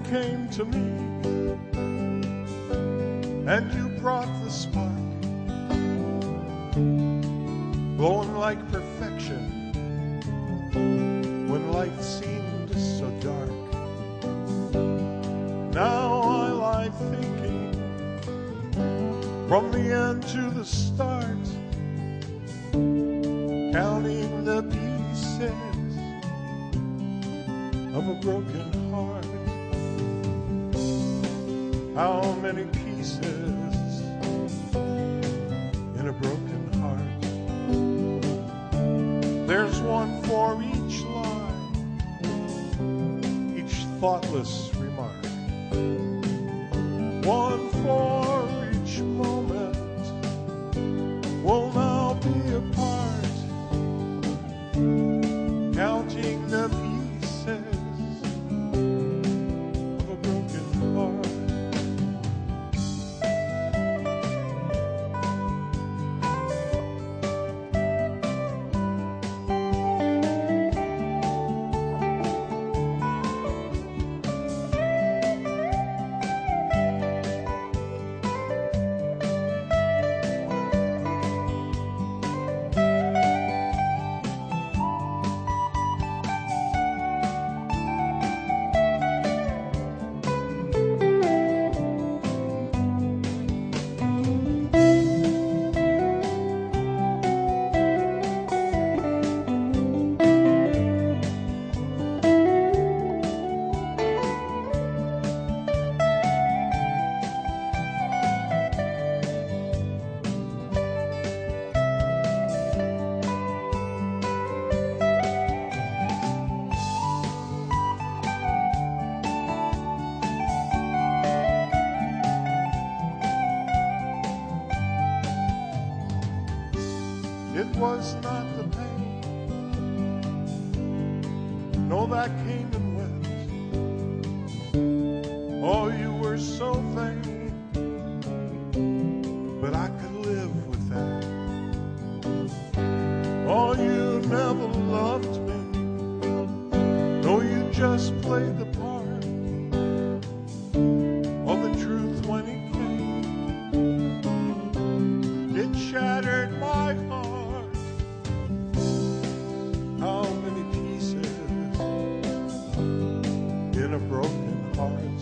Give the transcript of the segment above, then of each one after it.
came to me, and you brought the spark, glowing like perfection when life seemed so dark. Now I lie thinking, from the end to the start, counting the pieces of a broken heart. How many pieces in a broken heart? There's one for each line, each thoughtless remark, one for each moment. We'll now be apart, counting the pieces of a broken heart. It was not the pain, no, that came and went. Oh, you were so vain, but I could live with that. Oh, you never loved me, no, you just played the part of the truth when it came. It shattered my heart. How many pieces in a broken heart?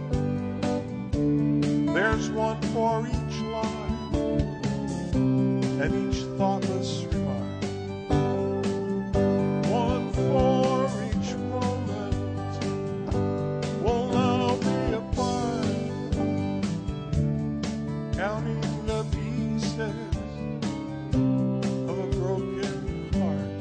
There's one for each line and each thoughtless remark, one for each moment. We'll now be apart, counting the pieces of a broken heart.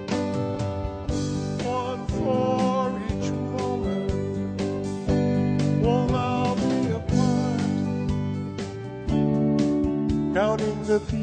One for each moment. We'll now be apart, counting the pieces